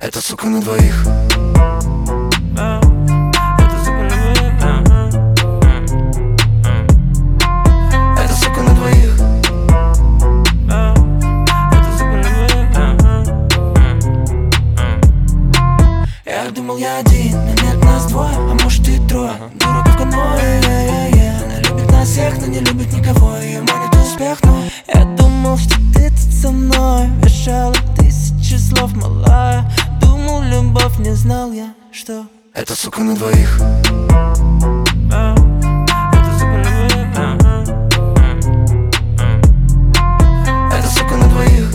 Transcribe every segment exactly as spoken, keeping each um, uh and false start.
Это сука на двоих. Это сука на двоих. Я думал, я один, но нет, нас двое, а может и трое. Дурак в конвое, yeah-yeah-yeah. Она любит нас всех, но не любит никого. Ее манит успех, но я думал, что ты тут со мной. Вешала тысячи слов, малая. Думал, любовь, не знал я, что это сука на двоих. Это сука на двоих.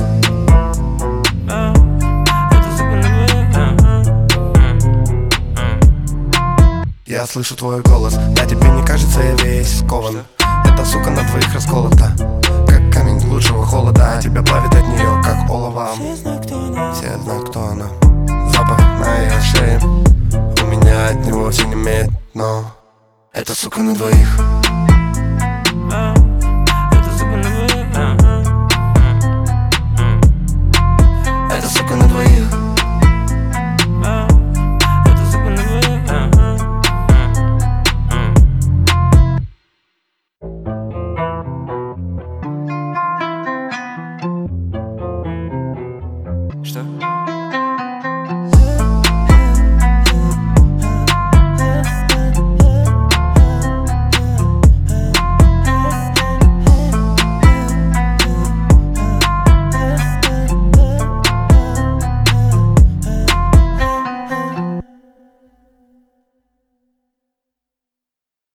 Я слышу твой голос, да тебе не кажется, я весь скован. Эта сука на двоих расколота, как камень лучшего холода, а тебя плавит от нее, как олово. Все знают, кто она. Все знают, кто она. Запах на ее шее, у меня от него все не имеет, но это сука на двоих.